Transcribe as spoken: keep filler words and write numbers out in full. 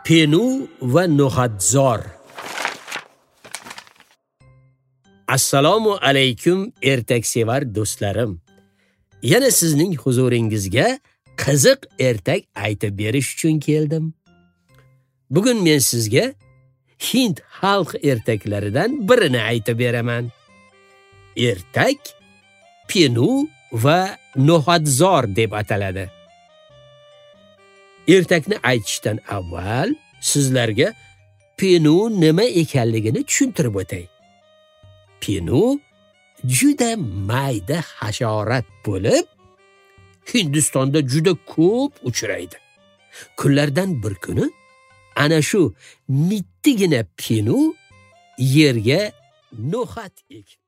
Penu va no'xatzor. Assalomu alaykum ertaksevar do'stlarim. Yana sizning huzuringizga qiziq ertak aytib berish uchun keldim. Bugun men sizga Hind xalq ertaklaridan birini aytib beraman. Ertak Penu va no'xatzor deb ataladi. Ertakni aytishdan avval sizlarga Penu nima ekanligini tushuntirib o'tay. Penu juda mayda hasharot bo'lib, Hindistonda juda ko'p uchraydi. Kunlardan bir kuni ana shu mittigina Penu yerga no'xat ekdi.